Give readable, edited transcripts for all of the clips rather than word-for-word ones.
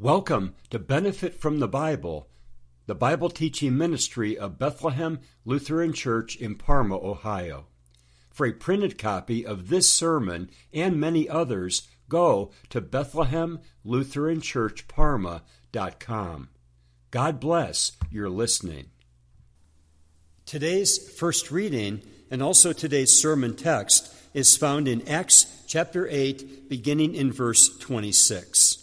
Welcome to Benefit from the Bible teaching ministry of Bethlehem Lutheran Church in Parma, Ohio. For a printed copy of this sermon and many others, go to BethlehemLutheranChurchParma.com. God bless your listening. Today's first reading and also today's sermon text is found in Acts chapter 8, beginning in verse 26.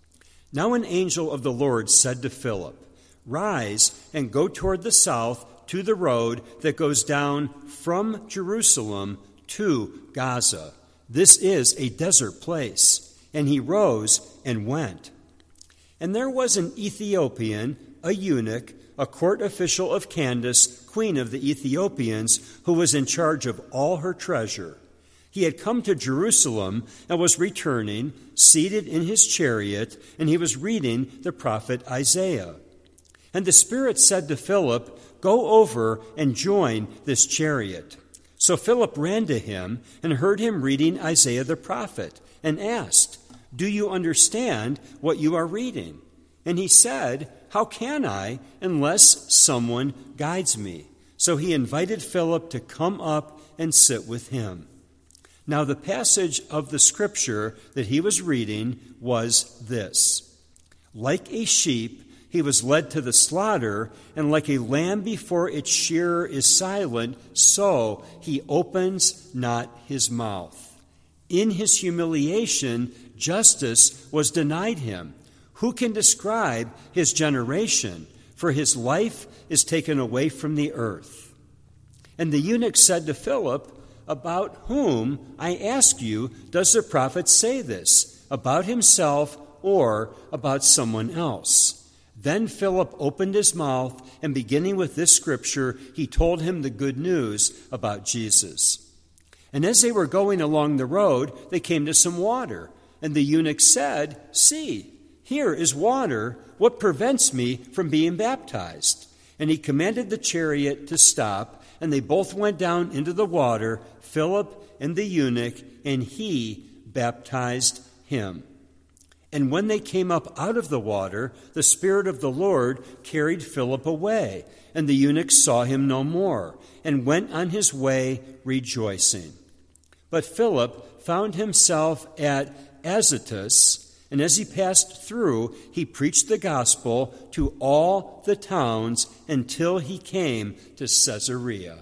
Now an angel of the Lord said to Philip, "Rise and go toward the south to the road that goes down from Jerusalem to Gaza. This is a desert place." And he rose and went. And there was an Ethiopian, a eunuch, a court official of Candace, queen of the Ethiopians, who was in charge of all her treasure. He had come to Jerusalem and was returning, seated in his chariot, and he was reading the prophet Isaiah. And the Spirit said to Philip, "Go over and join this chariot." So Philip ran to him and heard him reading Isaiah the prophet, and asked, "Do you understand what you are reading?" And he said, "How can I unless someone guides me?" So he invited Philip to come up and sit with him. Now the passage of the scripture that he was reading was this: "Like a sheep he was led to the slaughter, and like a lamb before its shearer is silent, so he opens not his mouth. In his humiliation justice was denied him. Who can describe his generation? For his life is taken away from the earth." And the eunuch said to Philip, "About whom, I ask you, does the prophet say this? About himself or about someone else?" Then Philip opened his mouth, and beginning with this scripture, he told him the good news about Jesus. And as they were going along the road, they came to some water. And the eunuch said, "See, here is water. What prevents me from being baptized?" And he commanded the chariot to stop, and they both went down into the water, Philip and the eunuch, and he baptized him. And when they came up out of the water, the Spirit of the Lord carried Philip away, and the eunuch saw him no more, and went on his way rejoicing. But Philip found himself at Azotus, and as he passed through, he preached the gospel to all the towns until he came to Caesarea.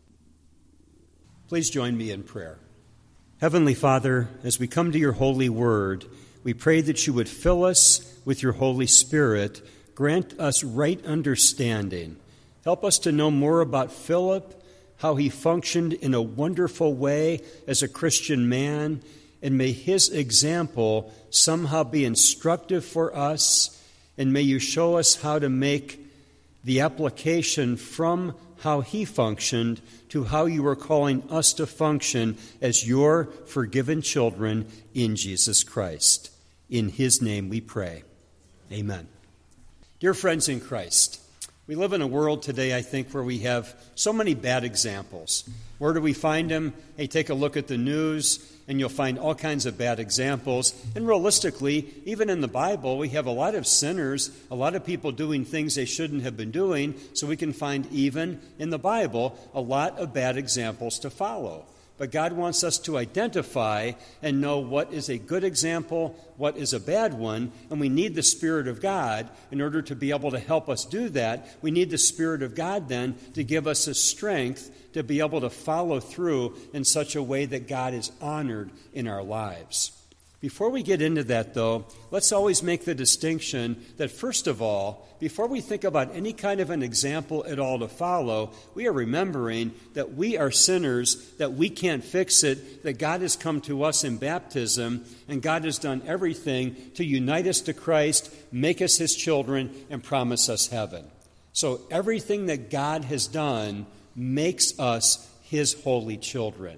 Please join me in prayer. Heavenly Father, as we come to your holy word, we pray that you would fill us with your Holy Spirit, grant us right understanding. Help us to know more about Philip, how he functioned in a wonderful way as a Christian man, and may his example somehow be instructive for us, and may you show us how to make the application from how he functioned to how you are calling us to function as your forgiven children in Jesus Christ. In his name we pray. Amen. Dear friends in Christ, we live in a world today, I think, where we have so many bad examples. Where do we find them? Hey, take a look at the news, and you'll find all kinds of bad examples. And realistically, even in the Bible, we have a lot of sinners, a lot of people doing things they shouldn't have been doing, so we can find even in the Bible a lot of bad examples to follow. But God wants us to identify and know what is a good example, what is a bad one, and we need the Spirit of God in order to be able to help us do that. We need the Spirit of God then to give us the strength to be able to follow through in such a way that God is honored in our lives. Before we get into that, though, let's always make the distinction that, first of all, before we think about any kind of an example at all to follow, we are remembering that we are sinners, that we can't fix it, that God has come to us in baptism, and God has done everything to unite us to Christ, make us his children, and promise us heaven. So everything that God has done makes us his holy children.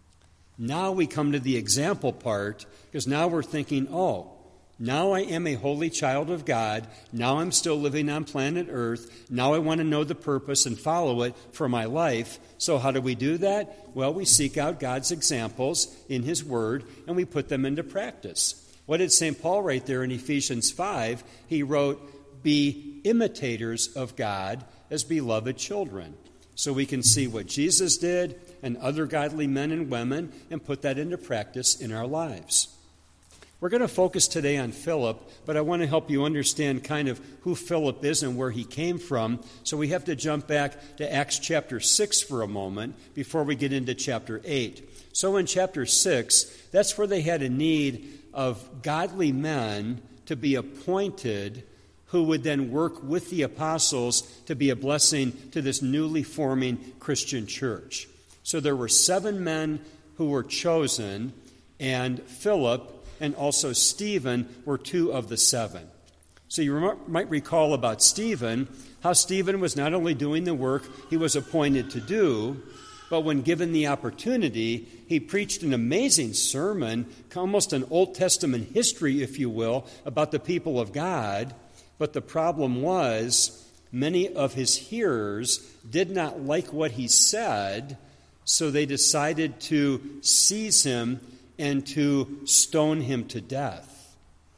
Now we come to the example part, because now we're thinking, now I am a holy child of God. Now I'm still living on planet Earth. Now I want to know the purpose and follow it for my life. So how do we do that? Well, we seek out God's examples in his word, and we put them into practice. What did St. Paul write there in Ephesians 5? He wrote, "Be imitators of God as beloved children." So we can see what Jesus did and other godly men and women and put that into practice in our lives. We're going to focus today on Philip, but I want to help you understand kind of who Philip is and where he came from. So we have to jump back to Acts chapter 6 for a moment before we get into chapter 8. So in chapter 6, that's where they had a need of godly men to be appointed who would then work with the apostles to be a blessing to this newly forming Christian church. So there were 7 men who were chosen, and Philip and also Stephen were 2 of the 7. So you might recall about Stephen, how Stephen was not only doing the work he was appointed to do, but when given the opportunity, he preached an amazing sermon, almost an Old Testament history, if you will, about the people of God. But the problem was, many of his hearers did not like what he said, so they decided to seize him and to stone him to death.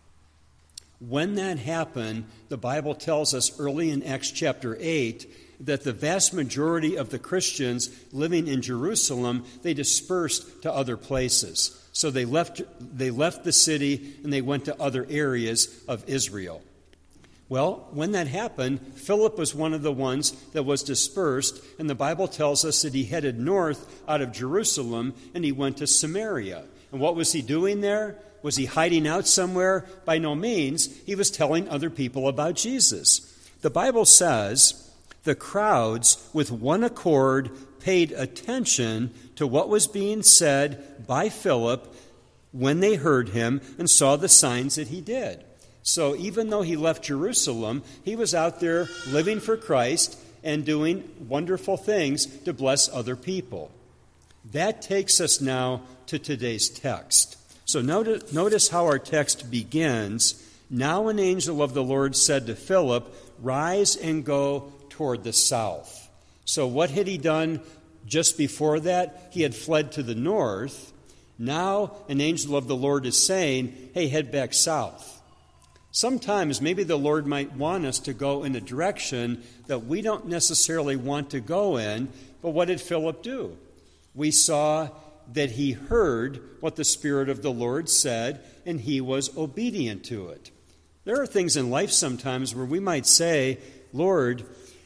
When that happened, the Bible tells us early in Acts chapter 8 that the vast majority of the Christians living in Jerusalem, they dispersed to other places. So they left the city and they went to other areas of Israel. Well, when that happened, Philip was one of the ones that was dispersed, and the Bible tells us that he headed north out of Jerusalem and he went to Samaria. And what was he doing there? Was he hiding out somewhere? By no means. He was telling other people about Jesus. The Bible says the crowds with one accord paid attention to what was being said by Philip when they heard him and saw the signs that he did. So even though he left Jerusalem, he was out there living for Christ and doing wonderful things to bless other people. That takes us now to today's text. So notice how our text begins. Now an angel of the Lord said to Philip, "Rise and go toward the south." So what had he done just before that? He had fled to the north. Now an angel of the Lord is saying, hey, head back south. Sometimes maybe the Lord might want us to go in a direction that we don't necessarily want to go in, but what did Philip do? We saw that he heard what the Spirit of the Lord said, and he was obedient to it. There are things in life sometimes where we might say, Lord,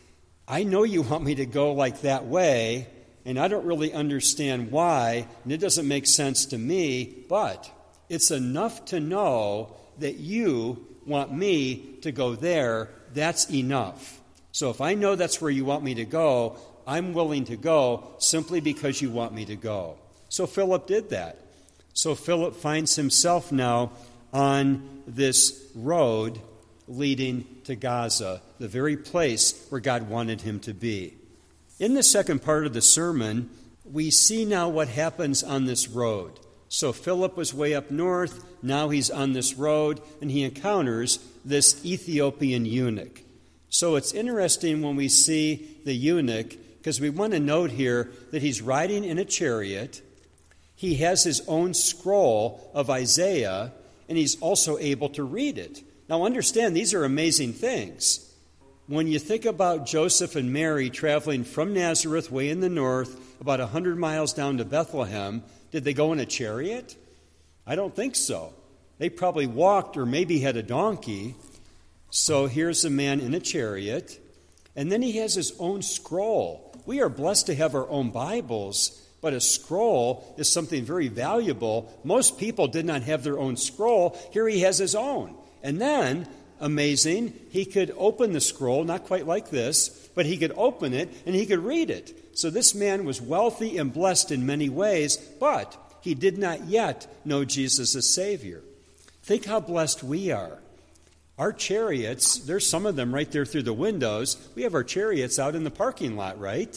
I know you want me to go like that way, and I don't really understand why, and it doesn't make sense to me, but it's enough to know that you want me to go there. That's enough. So if I know that's where you want me to go, I'm willing to go simply because you want me to go. So Philip did that. So Philip finds himself now on this road leading to Gaza, the very place where God wanted him to be. In the second part of the sermon, we see now what happens on this road. So Philip was way up north, now he's on this road, and he encounters this Ethiopian eunuch. So it's interesting when we see the eunuch, because we want to note here that he's riding in a chariot. He has his own scroll of Isaiah, and he's also able to read it. Now understand, these are amazing things. When you think about Joseph and Mary traveling from Nazareth way in the north, about 100 miles down to Bethlehem, did they go in a chariot? I don't think so. They probably walked or maybe had a donkey. So here's a man in a chariot, and then he has his own scroll. We are blessed to have our own Bibles, but a scroll is something very valuable. Most people did not have their own scroll. Here he has his own. And then, amazing, he could open the scroll, not quite like this, but he could open it and he could read it. So this man was wealthy and blessed in many ways, but he did not yet know Jesus as Savior. Think how blessed we are. Our chariots, there's some of them right there through the windows. We have our chariots out in the parking lot, right?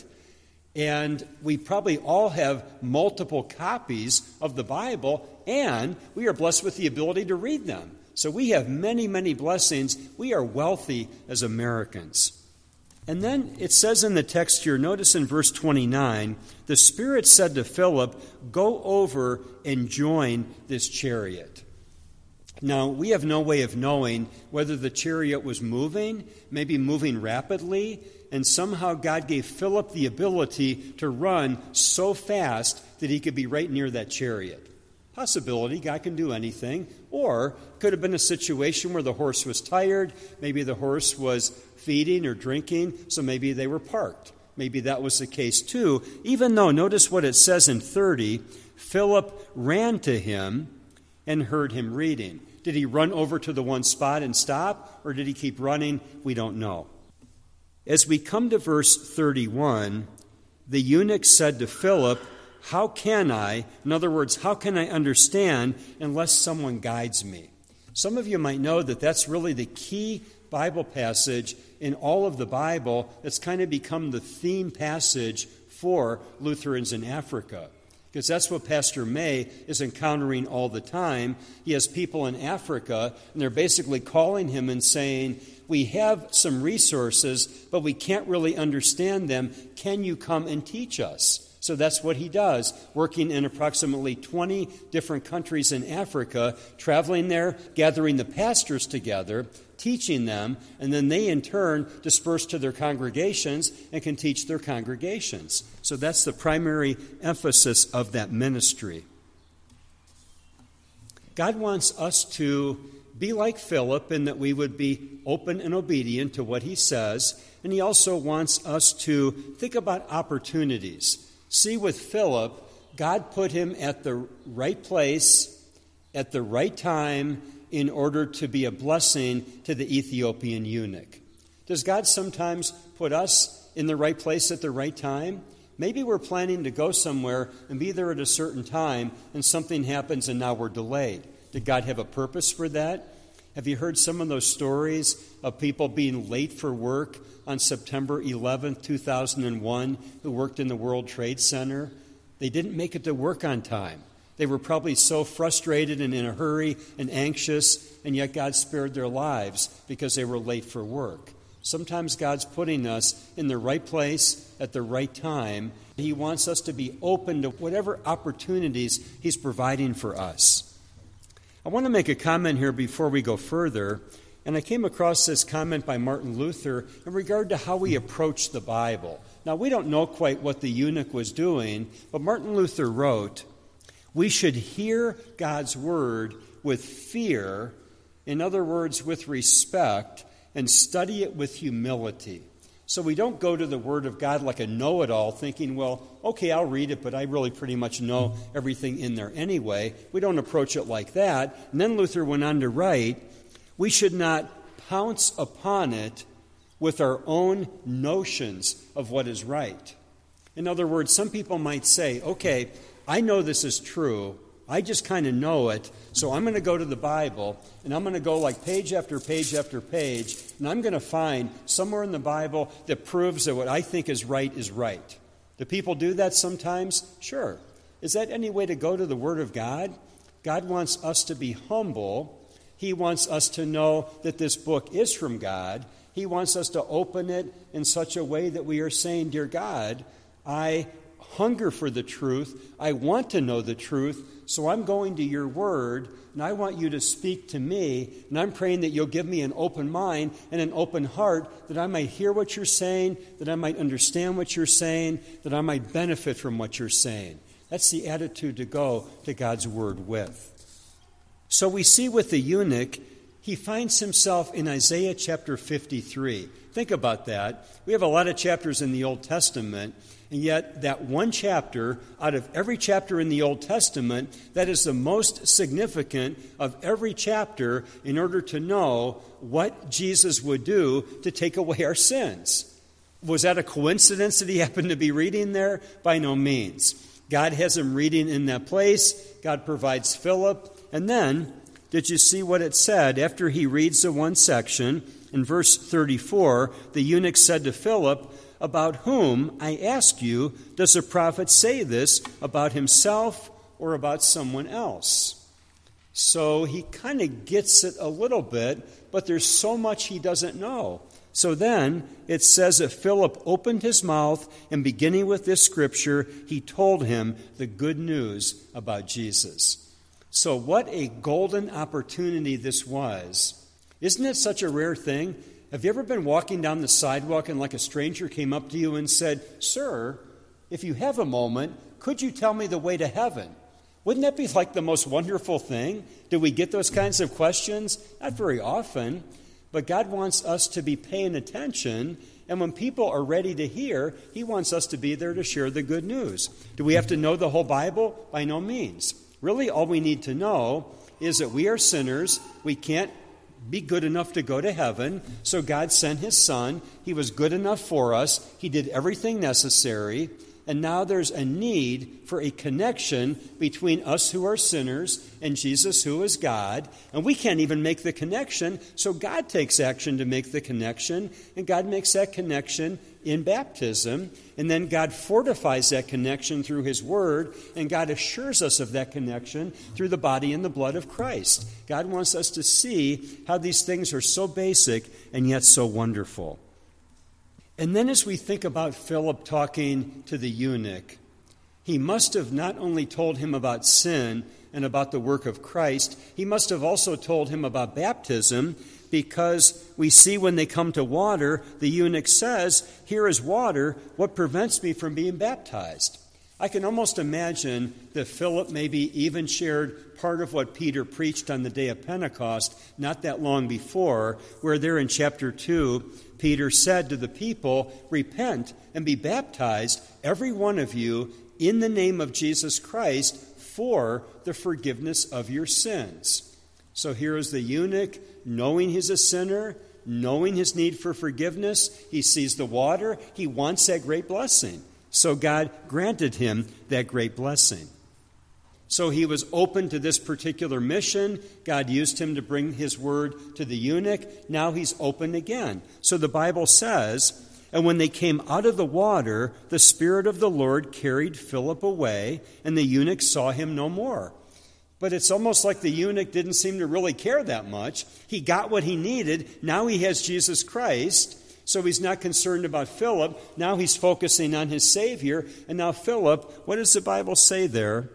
And we probably all have multiple copies of the Bible, and we are blessed with the ability to read them. So we have many, many blessings. We are wealthy as Americans. And then it says in the text here, notice in verse 29, the Spirit said to Philip, go over and join this chariot. Now, we have no way of knowing whether the chariot was moving, maybe moving rapidly, and somehow God gave Philip the ability to run so fast that he could be right near that chariot. Possibility, God can do anything. Or could have been a situation where the horse was tired, maybe the horse was feeding or drinking, so maybe they were parked. Maybe that was the case too, even though, notice what it says in 30, Philip ran to him and heard him reading. Did he run over to the one spot and stop, or did he keep running? We don't know. As we come to verse 31, the eunuch said to Philip, how can I, in other words, how can I understand unless someone guides me? Some of you might know that that's really the key Bible passage in all of the Bible that's kind of become the theme passage for Lutherans in Africa. Because that's what Pastor May is encountering all the time. He has people in Africa, and they're basically calling him and saying, we have some resources, but we can't really understand them. Can you come and teach us? So that's what he does, working in approximately 20 different countries in Africa, traveling there, gathering the pastors together, teaching them, and then they in turn disperse to their congregations and can teach their congregations. So that's the primary emphasis of that ministry. God wants us to be like Philip in that we would be open and obedient to what he says, and he also wants us to think about opportunities. See, with Philip, God put him at the right place, at the right time, in order to be a blessing to the Ethiopian eunuch. Does God sometimes put us in the right place at the right time? Maybe we're planning to go somewhere and be there at a certain time, and something happens and now we're delayed. Did God have a purpose for that? Have you heard some of those stories of people being late for work on September 11th, 2001, who worked in the World Trade Center? They didn't make it to work on time. They were probably so frustrated and in a hurry and anxious, and yet God spared their lives because they were late for work. Sometimes God's putting us in the right place at the right time. He wants us to be open to whatever opportunities He's providing for us. I want to make a comment here before we go further, and I came across this comment by Martin Luther in regard to how we approach the Bible. Now, we don't know quite what the eunuch was doing, but Martin Luther wrote, we should hear God's word with fear, in other words, with respect, and study it with humility. So we don't go to the Word of God like a know-it-all, thinking, well, okay, I'll read it, but I really pretty much know everything in there anyway. We don't approach it like that. And then Luther went on to write, we should not pounce upon it with our own notions of what is right. In other words, some people might say, okay, I know this is true. I just kind of know it, so I'm going to go to the Bible, and I'm going to go like page after page after page, and I'm going to find somewhere in the Bible that proves that what I think is right is right. Do people do that sometimes? Sure. Is that any way to go to the Word of God? God wants us to be humble. He wants us to know that this book is from God. He wants us to open it in such a way that we are saying, dear God, I hunger for the truth. I want to know the truth. So I'm going to your word, and I want you to speak to me, and I'm praying that you'll give me an open mind and an open heart, that I might hear what you're saying, that I might understand what you're saying, that I might benefit from what you're saying. That's the attitude to go to God's word with. So we see with the eunuch, he finds himself in Isaiah chapter 53. Think about that. We have a lot of chapters in the Old Testament, and yet that one chapter, out of every chapter in the Old Testament, that is the most significant of every chapter in order to know what Jesus would do to take away our sins. Was that a coincidence that he happened to be reading there? By no means. God has him reading in that place. God provides Philip. And then, did you see what it said? After he reads the one section, in verse 34, the eunuch said to Philip, about whom, I ask you, does the prophet say this, about himself or about someone else? So he kind of gets it a little bit, but there's so much he doesn't know. So then it says that Philip opened his mouth, and beginning with this scripture, he told him the good news about Jesus. So what a golden opportunity this was. Isn't it such a rare thing? Have you ever been walking down the sidewalk and like a stranger came up to you and said, "Sir, if you have a moment, could you tell me the way to heaven?" Wouldn't that be like the most wonderful thing? Do we get those kinds of questions? Not very often, but God wants us to be paying attention, and when people are ready to hear, He wants us to be there to share the good news. Do we have to know the whole Bible? By no means. Really, all we need to know is that we are sinners. We can't be good enough to go to heaven, so God sent His Son. He was good enough for us. He did everything necessary. And now there's a need for a connection between us who are sinners and Jesus who is God. And we can't even make the connection, so God takes action to make the connection. And God makes that connection in baptism. And then God fortifies that connection through His Word. And God assures us of that connection through the body and the blood of Christ. God wants us to see how these things are so basic and yet so wonderful. And then as we think about Philip talking to the eunuch, he must have not only told him about sin and about the work of Christ, he must have also told him about baptism, because we see when they come to water, the eunuch says, "Here is water, what prevents me from being baptized?" I can almost imagine that Philip maybe even shared part of what Peter preached on the day of Pentecost not that long before, where there in chapter 2, Peter said to the people, "Repent and be baptized, every one of you, in the name of Jesus Christ, for the forgiveness of your sins." So here is the eunuch, knowing he's a sinner, knowing his need for forgiveness. He sees the water. He wants that great blessing. So God granted him that great blessing. So he was open to this particular mission. God used him to bring His word to the eunuch. Now he's open again. So the Bible says, "And when they came out of the water, the Spirit of the Lord carried Philip away, and the eunuch saw him no more." But it's almost like the eunuch didn't seem to really care that much. He got what he needed. Now he has Jesus Christ. So he's not concerned about Philip. Now he's focusing on his Savior. And now Philip, what does the Bible say there?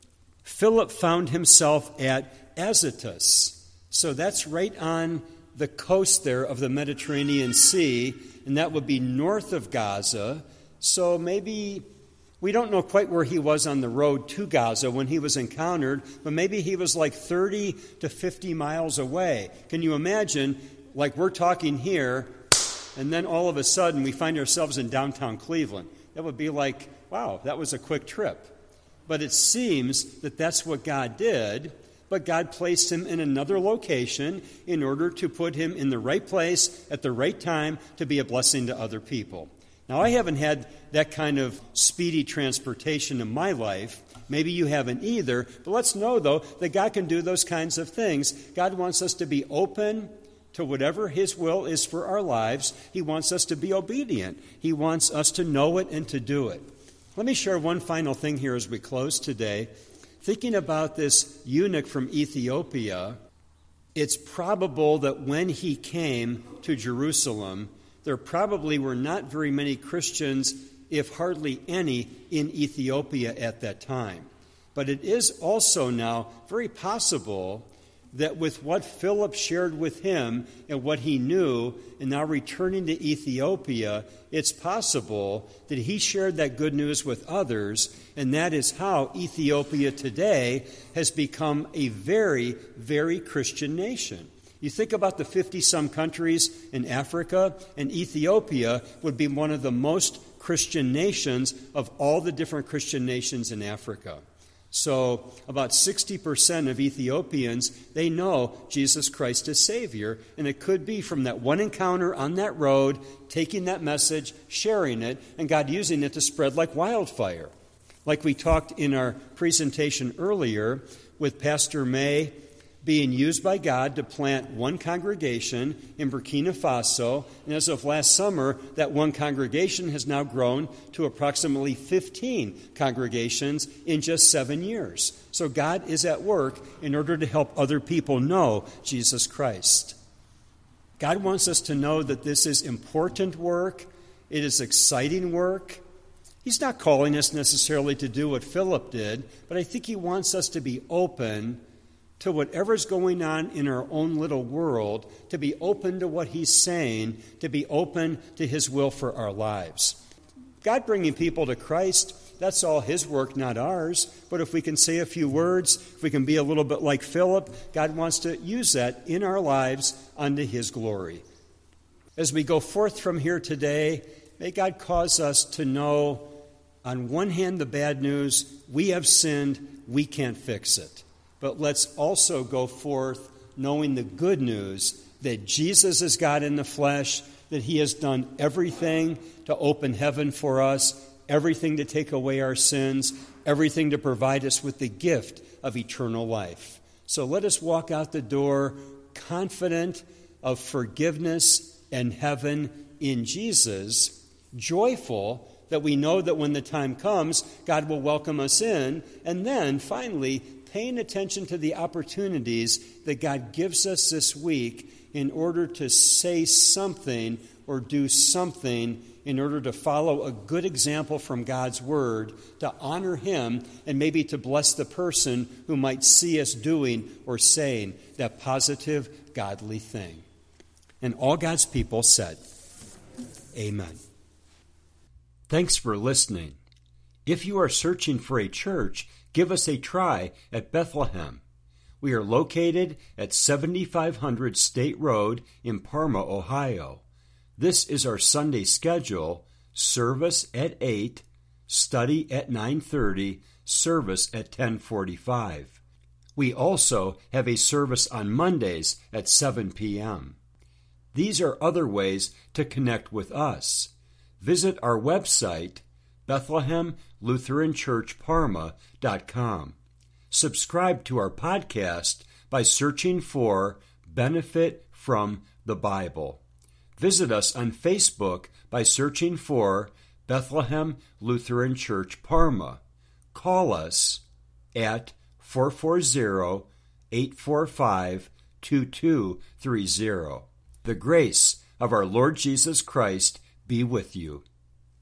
Philip found himself at Azotus. So that's right on the coast there of the Mediterranean Sea, and that would be north of Gaza. So maybe, we don't know quite where he was on the road to Gaza when he was encountered, but maybe he was like 30 to 50 miles away. Can you imagine, like we're talking here, and then all of a sudden we find ourselves in downtown Cleveland? That would be like, wow, that was a quick trip. But it seems that that's what God did, but God placed him in another location in order to put him in the right place at the right time to be a blessing to other people. Now, I haven't had that kind of speedy transportation in my life. Maybe you haven't either, but let's know, though, that God can do those kinds of things. God wants us to be open to whatever His will is for our lives. He wants us to be obedient. He wants us to know it and to do it. Let me share one final thing here as we close today. Thinking about this eunuch from Ethiopia, it's probable that when he came to Jerusalem, there probably were not very many Christians, if hardly any, in Ethiopia at that time. But it is also now very possible that with what Philip shared with him and what he knew, and now returning to Ethiopia, it's possible that he shared that good news with others, and that is how Ethiopia today has become a very, very Christian nation. You think about the 50-some countries in Africa, and Ethiopia would be one of the most Christian nations of all the different Christian nations in Africa. So about 60% of Ethiopians, they know Jesus Christ as Savior, and it could be from that one encounter on that road, taking that message, sharing it, and God using it to spread like wildfire. Like we talked in our presentation earlier with Pastor May being used by God to plant one congregation in Burkina Faso. And as of last summer, that one congregation has now grown to approximately 15 congregations in just 7 years. So God is at work in order to help other people know Jesus Christ. God wants us to know that this is important work. It is exciting work. He's not calling us necessarily to do what Philip did, but I think He wants us to be open to whatever's going on in our own little world, to be open to what he's saying, to be open to his will for our lives. God bringing people to Christ, that's all his work, not ours. But if we can say a few words, if we can be a little bit like Philip, God wants to use that in our lives unto his glory. As we go forth from here today, may God cause us to know, on one hand, the bad news, we have sinned, we can't fix it. But let's also go forth knowing the good news that Jesus is God in the flesh, that he has done everything to open heaven for us, everything to take away our sins, everything to provide us with the gift of eternal life. So let us walk out the door confident of forgiveness and heaven in Jesus, joyful that we know that when the time comes, God will welcome us in, and then finally paying attention to the opportunities that God gives us this week in order to say something or do something in order to follow a good example from God's Word, to honor him, and maybe to bless the person who might see us doing or saying that positive, godly thing. And all God's people said, Amen. Thanks for listening. If you are searching for a church, give us a try at Bethlehem. We are located at 7500 State Road in Parma, Ohio. This is our Sunday schedule: service at 8, study at 9:30, service at 10:45. We also have a service on Mondays at 7 p.m. These are other ways to connect with us. Visit our website, BethlehemLutheranChurchParma.com. Subscribe to our podcast by searching for Benefit from the Bible. Visit us on Facebook by searching for Bethlehem Lutheran Church Parma. Call us at 440-845-2230. The grace of our Lord Jesus Christ be with you.